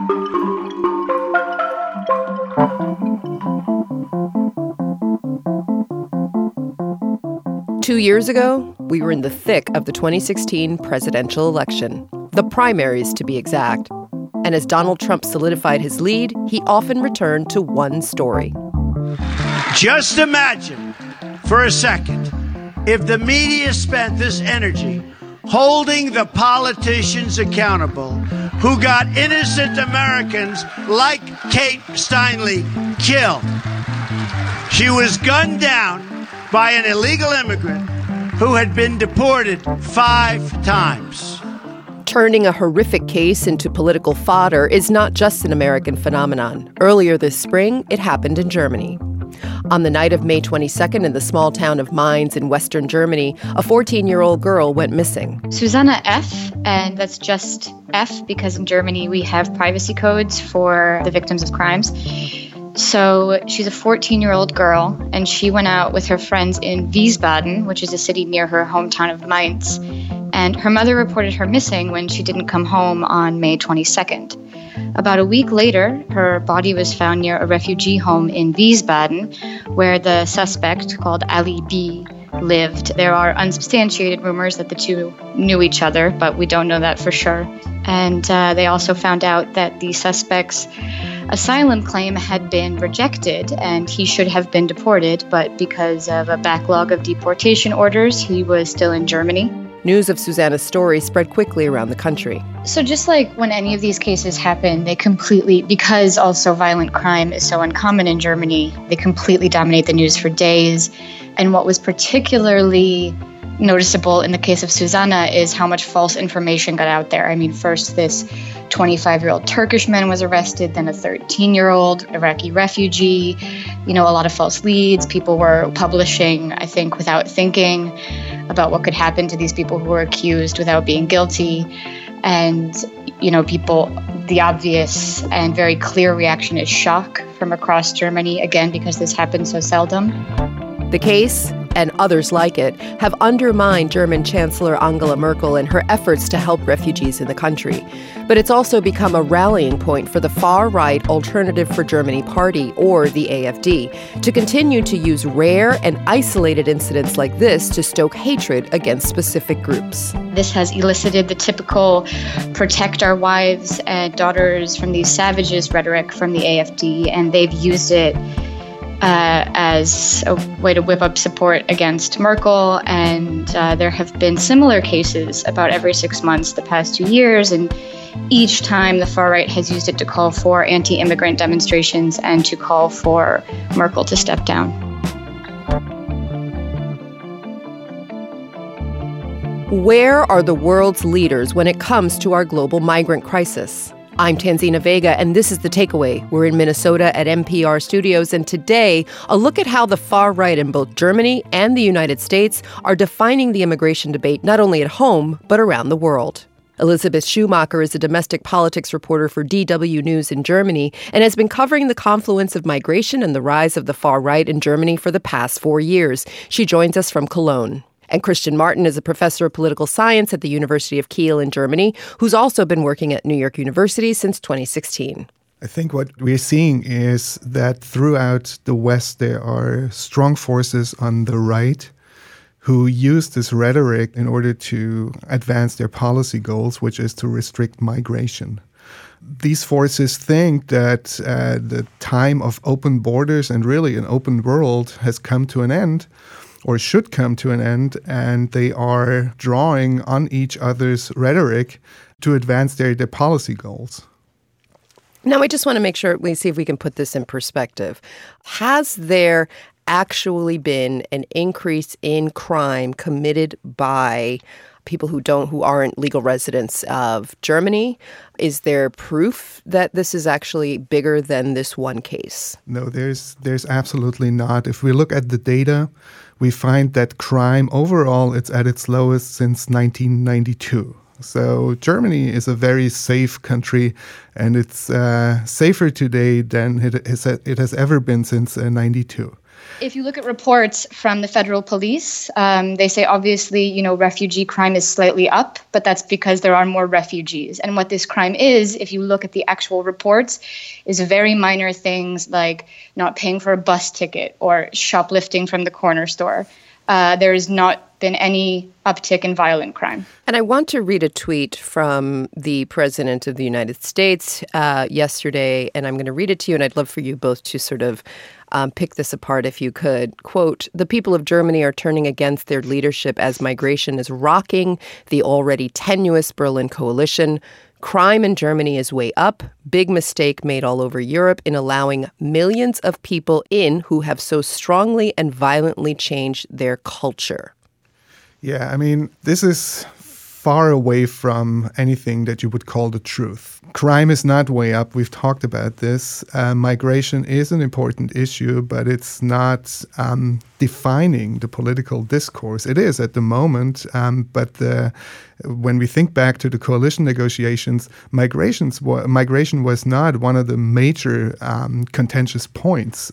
Two years ago, we were in the thick of the 2016 presidential election, the primaries to be exact. And as Donald Trump solidified his lead, he often returned to one story. Just imagine for a second if the media spent this energy holding the politicians accountable who got innocent Americans like Kate Steinle killed. She was gunned down by an illegal immigrant who had been deported 5 times. Turning a horrific case into political fodder is not just an American phenomenon. Earlier this spring, it happened in Germany. On the night of May 22nd in the small town of Mainz in western Germany, a 14-year-old girl went missing. Susanna F., and that's just F because in Germany we have privacy codes for the victims of crimes. So she's a 14-year-old girl, and she went out with her friends in Wiesbaden, which is a city near her hometown of Mainz. And her mother reported her missing when she didn't come home on May 22nd. About a week later, her body was found near a refugee home in Wiesbaden, where the suspect, called Ali B., lived. There are unsubstantiated rumors that the two knew each other, but we don't know that for sure. And they also found out that the suspect's asylum claim had been rejected and he should have been deported, but because of a backlog of deportation orders, he was still in Germany. News of Susanna's story spread quickly around the country. So just like when any of these cases happen, they completely, because also violent crime is so uncommon in Germany, they completely dominate the news for days. And what was particularly noticeable in the case of Susanna is how much false information got out there. I mean, first this 25-year-old Turkish man was arrested, then a 13-year-old Iraqi refugee, a lot of false leads. People were publishing, I think, without thinking about what could happen to these people who were accused without being guilty. And, people, the obvious and very clear reaction is shock from across Germany, again, because this happens so seldom. The case, and others like it, have undermined German Chancellor Angela Merkel and her efforts to help refugees in the country. But it's also become a rallying point for the far-right Alternative for Germany Party, or the AfD, to continue to use rare and isolated incidents like this to stoke hatred against specific groups. This has elicited the typical protect our wives and daughters from these savages rhetoric from the AfD, and they've used it as a way to whip up support against Merkel. And there have been similar cases about every 6 months the past 2 years. And each time the far right has used it to call for anti-immigrant demonstrations and to call for Merkel to step down. Where are the world's leaders when it comes to our global migrant crisis? I'm Tanzina Vega, and this is The Takeaway. We're in Minnesota at NPR Studios, and today, a look at how the far right in both Germany and the United States are defining the immigration debate not only at home, but around the world. Elizabeth Schumacher is a domestic politics reporter for DW News in Germany and has been covering the confluence of migration and the rise of the far right in Germany for the past 4 years. She joins us from Cologne. And Christian Martin is a professor of political science at the University of Kiel in Germany, who's also been working at New York University since 2016. I think what we're seeing is that throughout the West, there are strong forces on the right who use this rhetoric in order to advance their policy goals, which is to restrict migration. These forces think that the time of open borders and really an open world has come to an end, or should come to an end, and they are drawing on each other's rhetoric to advance their policy goals. Now, I just want to make sure we see if we can put this in perspective. Has there actually been an increase in crime committed by people who aren't legal residents of Germany? Is there proof that this is actually bigger than this one case? No, there's absolutely not. If we look at the data, we find that crime overall, it's at its lowest since 1992. So Germany is a very safe country, and it's safer today than it has ever been since 92. If you look at reports from the federal police, they say obviously, refugee crime is slightly up, but that's because there are more refugees. And what this crime is, if you look at the actual reports, is very minor things like not paying for a bus ticket or shoplifting from the corner store. There has not been any uptick in violent crime. And I want to read a tweet from the President of the United States yesterday, and I'm going to read it to you, and I'd love for you both to sort of pick this apart if you could. Quote, "The people of Germany are turning against their leadership as migration is rocking the already tenuous Berlin coalition. Crime in Germany is way up. Big mistake made all over Europe in allowing millions of people in who have so strongly and violently changed their culture." Yeah, I mean, this is far away from anything that you would call the truth. Crime is not way up. We've talked about this. Migration is an important issue, but it's not defining the political discourse. It is at the moment, but when we think back to the coalition negotiations, migration was not one of the major contentious points.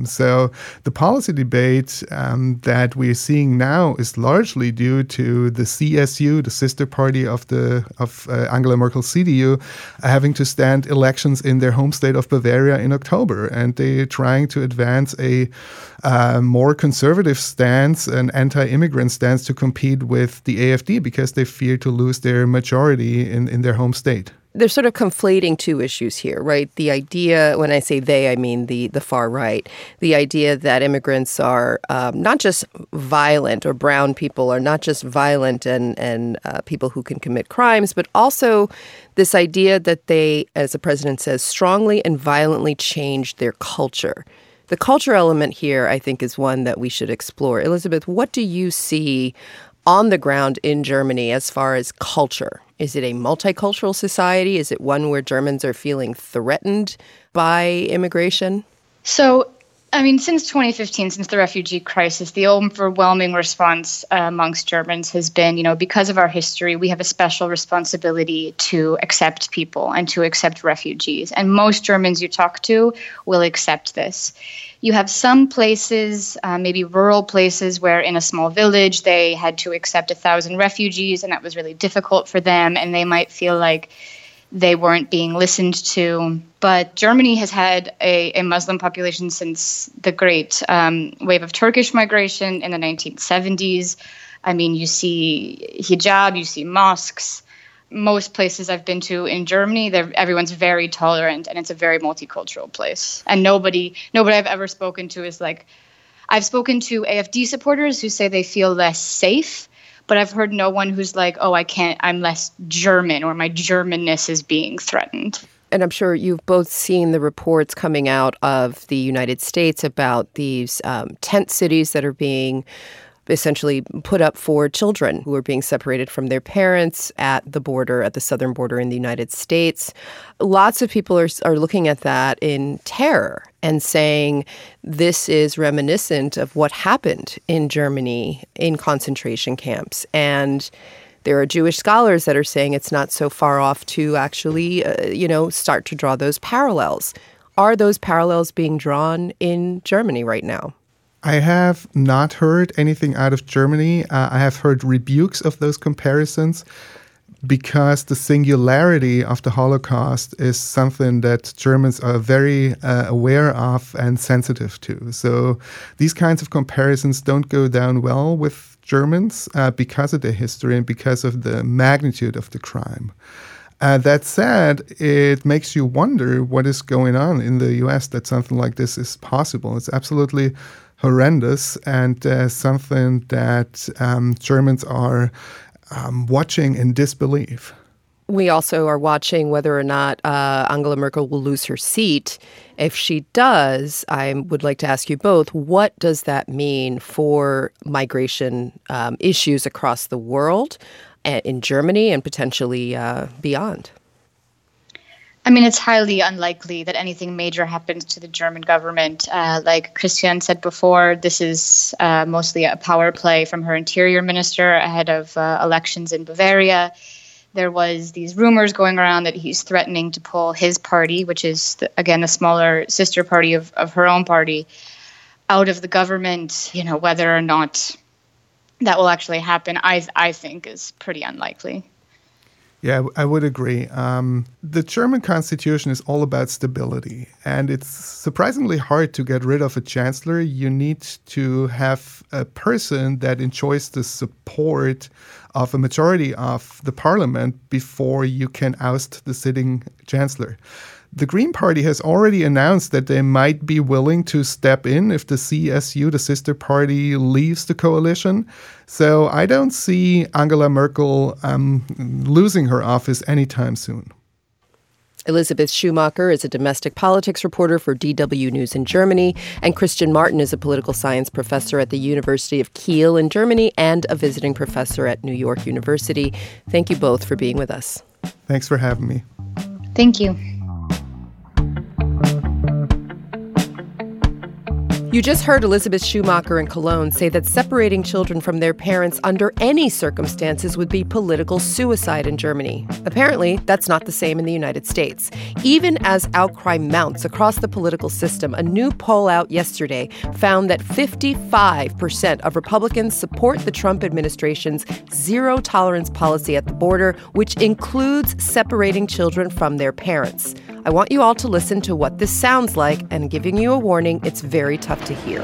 So the policy debate that we're seeing now is largely due to the CSU, the sister party of Angela Merkel's CDU, having to stand elections in their home state of Bavaria in October, and they're trying to advance a more conservative stance, an anti-immigrant stance, to compete with the AfD because they fear to lose their majority in their home state. They're sort of conflating two issues here, right? The idea, when I say they, I mean the far right, the idea that immigrants are not just violent, or brown people are not just violent and people who can commit crimes, but also this idea that they, as the president says, strongly and violently changed their culture. The culture element here, I think, is one that we should explore. Elizabeth, what do you see on the ground in Germany as far as culture? Is it a multicultural society? Is it one where Germans are feeling threatened by immigration? So, since 2015, since the refugee crisis, the overwhelming response amongst Germans has been, because of our history, we have a special responsibility to accept people and to accept refugees. And most Germans you talk to will accept this. You have some places, maybe rural places, where in a small village they had to accept 1,000 refugees, and that was really difficult for them, and they might feel like they weren't being listened to. But Germany has had a Muslim population since the great wave of Turkish migration in the 1970s. You see hijab, you see mosques. Most places I've been to in Germany, everyone's very tolerant, and it's a very multicultural place. And nobody I've ever spoken to is like, I've spoken to AfD supporters who say they feel less safe, but I've heard no one who's like, oh, I'm less German, or my Germanness is being threatened. And I'm sure you've both seen the reports coming out of the United States about these tent cities that are being essentially put up for children who are being separated from their parents at the border, at the southern border in the United States. Lots of people are looking at that in terror and saying this is reminiscent of what happened in Germany in concentration camps. And there are Jewish scholars that are saying it's not so far off to actually, start to draw those parallels. Are those parallels being drawn in Germany right now? I have not heard anything out of Germany. I have heard rebukes of those comparisons because the singularity of the Holocaust is something that Germans are very aware of and sensitive to. So these kinds of comparisons don't go down well with Germans because of their history and because of the magnitude of the crime. That said, it makes you wonder what is going on in the U.S. that something like this is possible. It's absolutely horrendous, and something that Germans are watching in disbelief. We also are watching whether or not Angela Merkel will lose her seat. If she does, I would like to ask you both, what does that mean for migration issues across the world, in Germany, and potentially beyond? It's highly unlikely that anything major happens to the German government. Like Christian said before, this is mostly a power play from her interior minister ahead of elections in Bavaria. There was these rumors going around that he's threatening to pull his party, which is, again, the smaller sister party of her own party. out of the government, whether or not that will actually happen, I think is pretty unlikely. Yeah, I would agree. The German constitution is all about stability, and it's surprisingly hard to get rid of a chancellor. You need to have a person that enjoys the support of a majority of the parliament before you can oust the sitting chancellor. The Green Party has already announced that they might be willing to step in if the CSU, the sister party, leaves the coalition. So I don't see Angela Merkel losing her office anytime soon. Elisabeth Schumacher is a domestic politics reporter for DW News in Germany, and Christian Martin is a political science professor at the University of Kiel in Germany and a visiting professor at New York University. Thank you both for being with us. Thanks for having me. Thank you. You just heard Elisabeth Schumacher in Cologne say that separating children from their parents under any circumstances would be political suicide in Germany. Apparently, that's not the same in the United States. Even as outcry mounts across the political system, a new poll out yesterday found that 55% of Republicans support the Trump administration's zero-tolerance policy at the border, which includes separating children from their parents. I want you all to listen to what this sounds like, and giving you a warning, it's very tough to hear.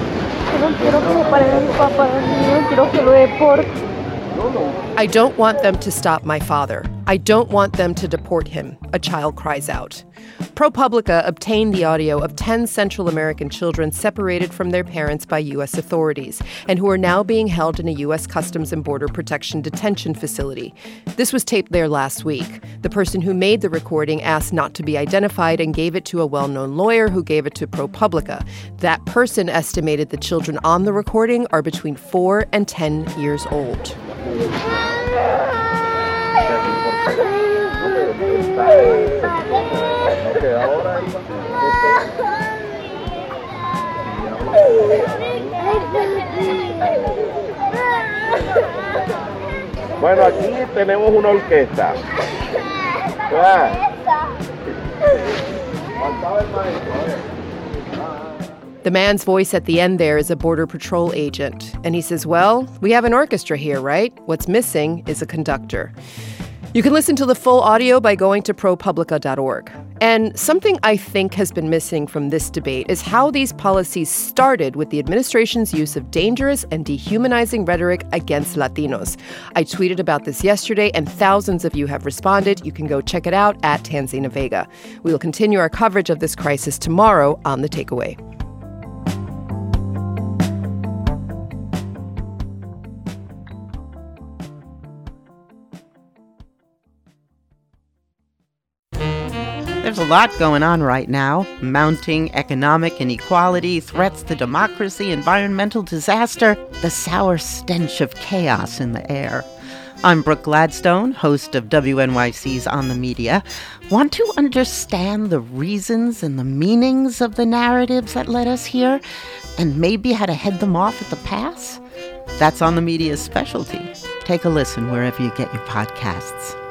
I don't want them to stop my father. I don't want them to deport him, a child cries out. ProPublica obtained the audio of 10 Central American children separated from their parents by U.S. authorities and who are now being held in a U.S. Customs and Border Protection detention facility. This was taped there last week. The person who made the recording asked not to be identified and gave it to a well-known lawyer who gave it to ProPublica. That person estimated the children on the recording are between 4 and 10 years old. Bueno, aquí tenemos una orquesta. The man's voice at the end there is a Border Patrol agent. And he says, well, we have an orchestra here, right? What's missing is a conductor. You can listen to the full audio by going to ProPublica.org. And something I think has been missing from this debate is how these policies started with the administration's use of dangerous and dehumanizing rhetoric against Latinos. I tweeted about this yesterday, and thousands of you have responded. You can go check it out at Tanzina Vega. We will continue our coverage of this crisis tomorrow on The Takeaway. There's a lot going on right now. Mounting economic inequality, threats to democracy, environmental disaster, the sour stench of chaos in the air. I'm Brooke Gladstone, host of WNYC's On the Media. Want to understand the reasons and the meanings of the narratives that led us here, and maybe how to head them off at the pass? That's On the Media's specialty. Take a listen wherever you get your podcasts.